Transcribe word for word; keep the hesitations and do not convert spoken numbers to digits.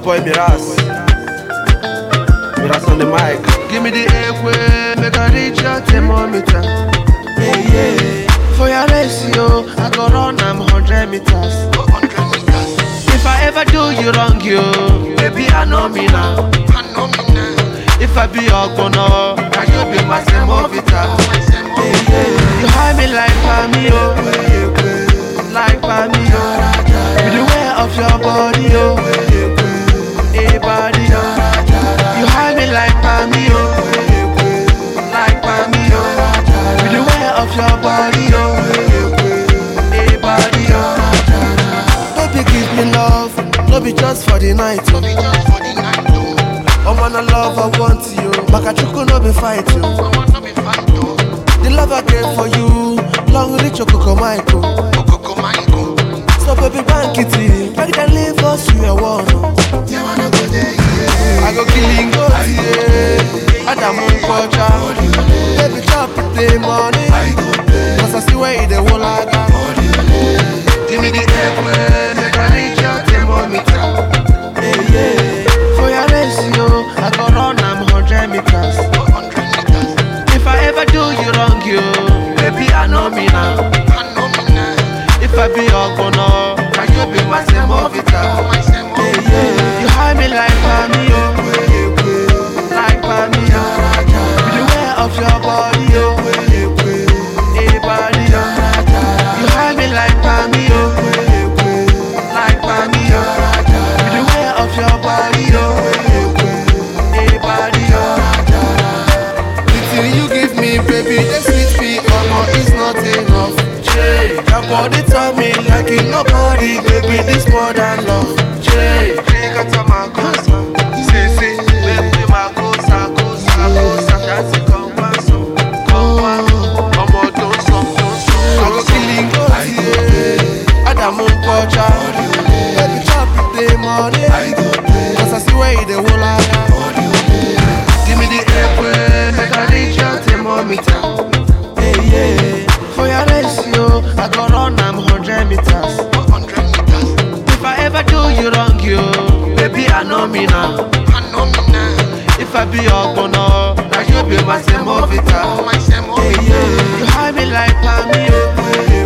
boy Miras. Miras on the mic. Give me the equa, make I reach your thermometer. Yeah, yeah. For your ratio, I go run I'm hundred meters. If I ever do you wrong, you baby I know me now. If I be your corner, can you be my thermometer? Yeah, yeah. You hide me like Pamio, like Pamio. With the way of your body, oh, hey body, oh. You hide me like Pamio, like Pamio. With the way of your body, oh, hey body, oh. Baby give me love, no be just for the night, oh. I wanna love, I want you. Makachuku no be fight, oh. The love I get for you, long reach Okoko Michael. So baby bank it in, make them leave us you a one. I go killing go yeah, Adamu Kocha. Baby chop the money, cause I see where they will like. Give me the equa, make I reach your thermometer. Yeah, yeah. For your ratio, I go run I'm hundred meters. If I ever do you wrong, you baby I know me now. If I be your corner, can you be my thermometer? Yeah, yeah. You hide me like Pamio, like Pamio. With the way of your body, oh, hey body, oh. You hide me like Pamio, like Pamio. With the way of your body, oh, hey body, oh. The thing you give me, baby, the sweet me, oh, it's not enough. Jay, Your body tell me like it nobody, baby, this more than love. Jay, Jay, got to my cosa. Say, say, baby, my cosa, cosa, cosa. That's it, come on, so, come on, come on, don't stop, don't stop. I go killing go yeah, Adamu Kocha. Baby, chop it the money, cause I see where they will like. Give me the equa, make I reach your thermometer. Yeah, yeah. For your ratio, I go run I'm hundred meters. If I ever do you wrong, you baby I know me now. If I be your corner, now you be my thermometer. Yeah, yeah. You hide me like Pamio,